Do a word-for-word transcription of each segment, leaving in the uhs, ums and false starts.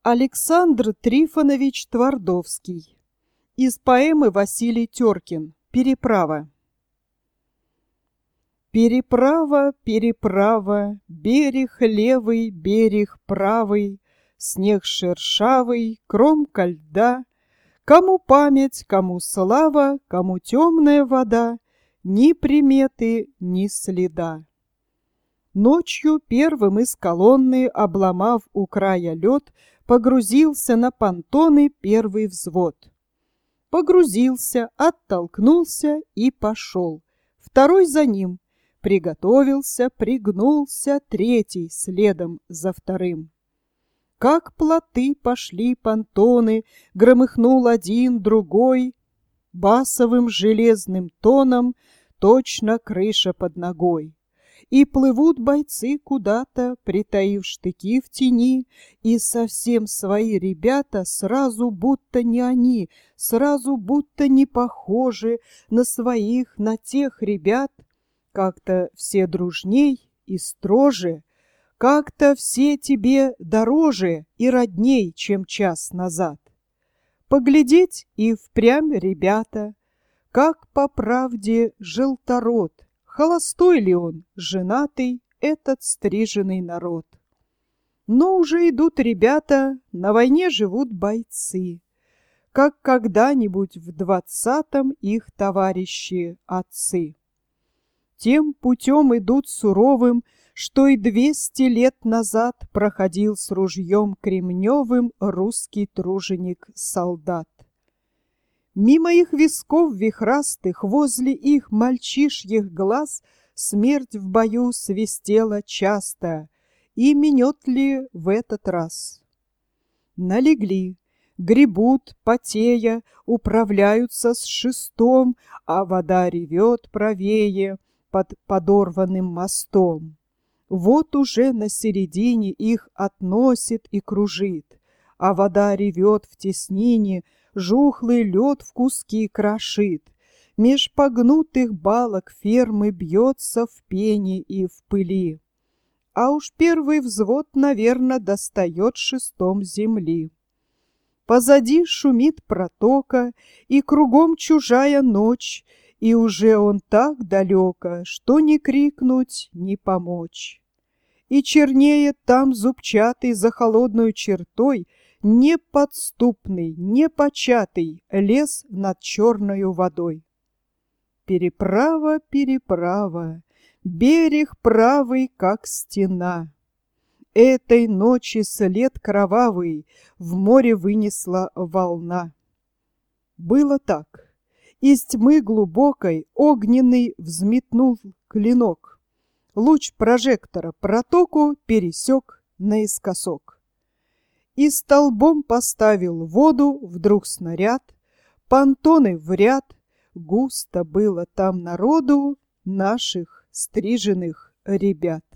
Александр Трифонович Твардовский. Из поэмы Василий Теркин «Переправа». Переправа, переправа, берег левый, берег правый, снег шершавый, кромка льда. Кому память, кому слава, кому темная вода, ни приметы, ни следа. Ночью первым из колонны, обломав у края лед, погрузился на понтоны первый взвод. Погрузился, оттолкнулся и пошел. Второй за ним. Приготовился, пригнулся, третий следом за вторым. Как плоты пошли понтоны, громыхнул один, другой. Басовым железным тоном точно крыша под ногой. И плывут бойцы куда-то, притаив штыки в тени, и совсем свои ребята сразу будто не они, сразу будто не похожи на своих, на тех ребят. Как-то все дружней и строже, как-то все тебе дороже и родней, чем час назад. Поглядеть и впрямь ребята, как по правде желторот, холостой ли он, женатый, этот стриженный народ. Но уже идут ребята, на войне живут бойцы, как когда-нибудь в двадцатом их товарищи отцы. Тем путем идут суровым, что и двести лет назад проходил с ружьем кремневым русский труженик-солдат. Мимо их висков вихрастых, возле их мальчишьих глаз смерть в бою свистела часто, и минет ли в этот раз? Налегли, гребут, потея, управляются с шестом, а вода ревет правее под подорванным мостом. Вот уже на середине их относит и кружит, а вода ревет в теснине, жухлый лед в куски крошит. Меж погнутых балок фермы бьется в пене и в пыли. А уж первый взвод, наверно, достает шестом земли. Позади шумит протока, и кругом чужая ночь, и уже он так далеко, что ни крикнуть, ни помочь. И чернеет там зубчатый за холодной чертой неподступный, непочатый лес над черною водой. Переправа, переправа, берег правый, как стена. Этой ночи след кровавый в море вынесла волна. Было так. Из тьмы глубокой огненный взметнул клинок. Луч прожектора протоку пересек наискосок. И столбом поставил воду вдруг снаряд, понтоны в ряд, густо было там народу наших стриженных ребят.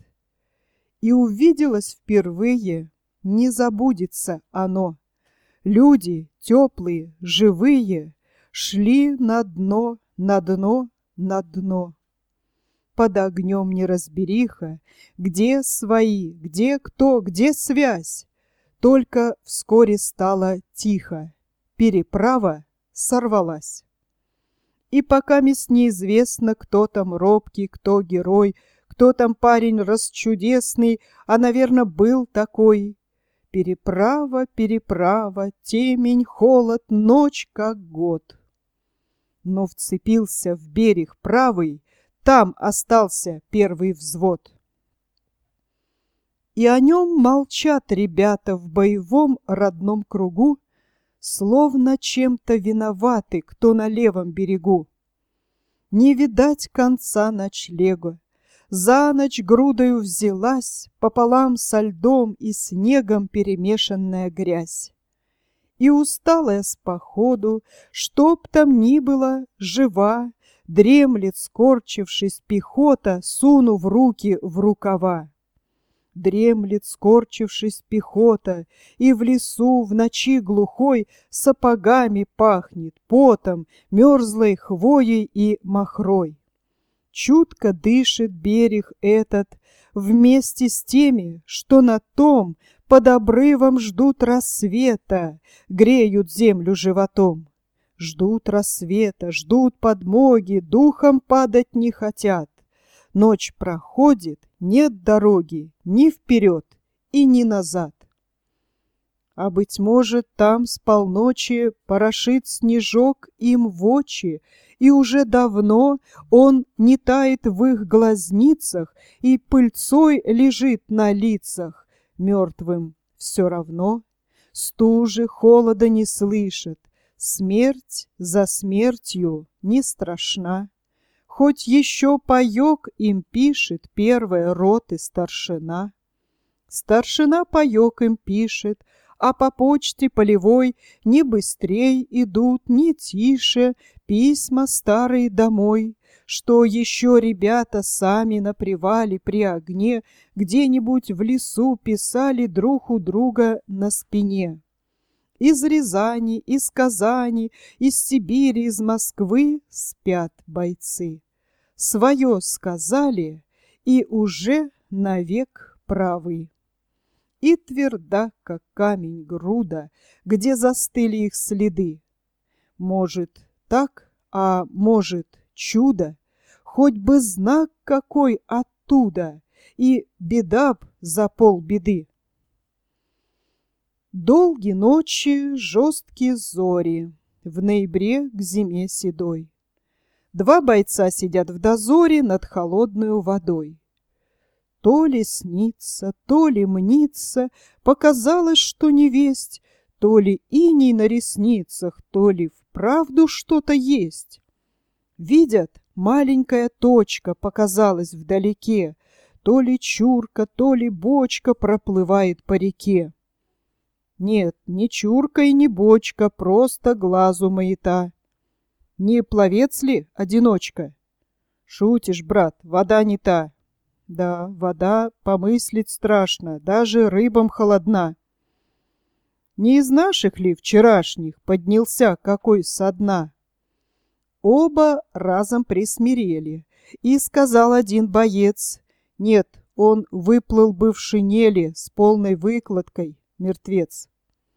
И увиделось впервые, не забудется оно. Люди теплые, живые, шли на дно, на дно, на дно. Под огнем неразбериха, где свои, где кто, где связь. Только вскоре стало тихо, переправа сорвалась. И пока мисс неизвестно, кто там робкий, кто герой, кто там парень расчудесный, а, наверно, был такой. Переправа, переправа, темень, холод, ночь, как год. Но вцепился в берег правый, там остался первый взвод. И о нем молчат ребята в боевом родном кругу, словно чем-то виноваты, кто на левом берегу. Не видать конца ночлега. За ночь грудою взялась пополам со льдом и снегом перемешанная грязь. И усталая с походу, чтоб там ни было, жива, дремлет, скорчившись, пехота, сунув руки в рукава. Дремлет, скорчившись, пехота, и в лесу в ночи глухой сапогами пахнет, потом, мерзлой хвоей и махрой. Чутко дышит берег этот, вместе с теми, что на том под обрывом ждут рассвета, греют землю животом. Ждут рассвета, ждут подмоги, духом падать не хотят. Ночь проходит, нет дороги ни вперед и ни назад. А, быть может, там с полночи порошит снежок им в очи, и уже давно он не тает в их глазницах и пыльцой лежит на лицах. Мертвым все равно, стужи, холода не слышат, смерть за смертью не страшна. Хоть еще паек им пишет первая роты старшина. Старшина паек им пишет, а по почте полевой ни быстрей идут, ни тише письма старые домой, что еще ребята сами на привале при огне где-нибудь в лесу писали друг у друга на спине. Из Рязани, из Казани, из Сибири, из Москвы спят бойцы. Свое сказали и уже навек правы. И тверда, как камень, груда, где застыли их следы. Может, так, а может, чудо, хоть бы знак какой оттуда, и беда б за полбеды. Долгие ночи, жесткие зори, в ноябре к зиме седой. Два бойца сидят в дозоре над холодной водой. То ли снится, то ли мнится, показалось, что не весть, то ли иней на ресницах, то ли вправду что-то есть. Видят, маленькая точка показалась вдалеке, то ли чурка, то ли бочка проплывает по реке. Нет, не чурка и не бочка, просто глазу маята. Не пловец ли одиночка? Шутишь, брат, вода не та. Да, вода, помыслить страшно, даже рыбам холодна. Не из наших ли вчерашних поднялся какой со дна? Оба разом присмирели, и сказал один боец: нет, он выплыл бы в шинели с полной выкладкой, мертвец.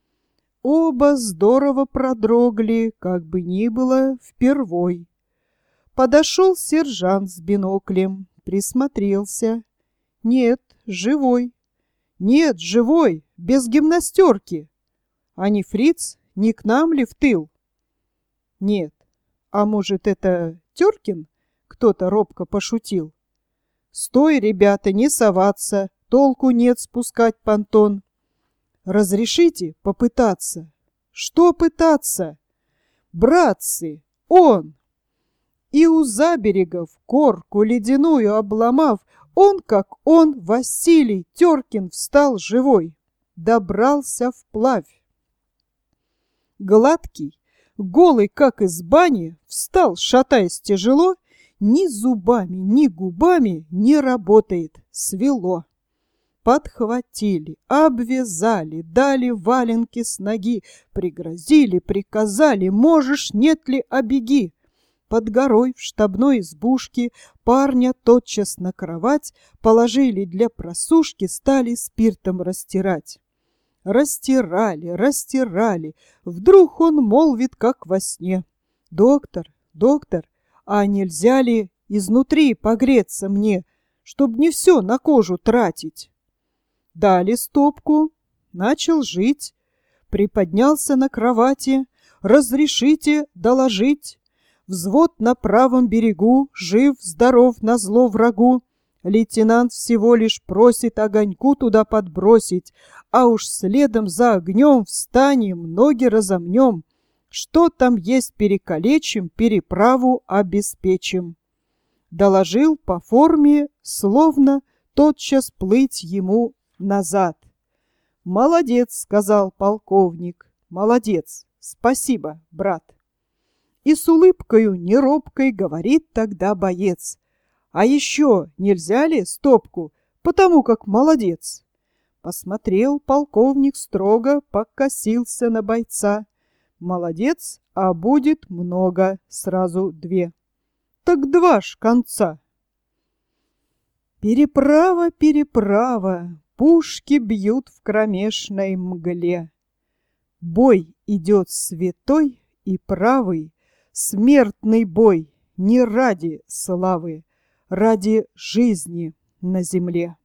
Оба здорово продрогли, как бы ни было, впервой. Подошел сержант с биноклем, присмотрелся. Нет, живой. Нет, живой, без гимнастерки. А не фриц, не к нам ли в тыл? Нет. А может, это Теркин? Кто-то робко пошутил. Стой, ребята, не соваться, толку нет спускать понтон. Разрешите попытаться? Что пытаться? Братцы, он! И у заберегов корку ледяную обломав, он, как он, Василий Теркин, встал живой, добрался вплавь. Гладкий, голый, как из бани, встал, шатаясь тяжело, ни зубами, ни губами не работает, свело. Подхватили, обвязали, дали валенки с ноги, пригрозили, приказали, можешь, нет ли, обеги. Под горой в штабной избушке парня тотчас на кровать положили для просушки, стали спиртом растирать. Растирали, растирали, вдруг он молвит, как во сне: доктор, доктор, а нельзя ли изнутри погреться мне, чтоб не все на кожу тратить? Дали стопку, начал жить, приподнялся на кровати, разрешите доложить. Взвод на правом берегу, жив, здоров, назло врагу. Лейтенант всего лишь просит огоньку туда подбросить, а уж следом за огнем встанем, ноги разомнем. Что там есть перекалечим, переправу обеспечим. Доложил по форме, словно тотчас плыть ему назад. «Молодец», — сказал полковник, — «молодец, спасибо, брат». И с улыбкою неробкой говорит тогда боец: «А еще нельзя ли стопку, потому как молодец?» Посмотрел полковник строго, покосился на бойца. «Молодец, а будет много, сразу две». «Так два ж конца». Переправа, переправа, пушки бьют в кромешной мгле. Бой идет святой и правый, смертный бой не ради славы, ради жизни на земле.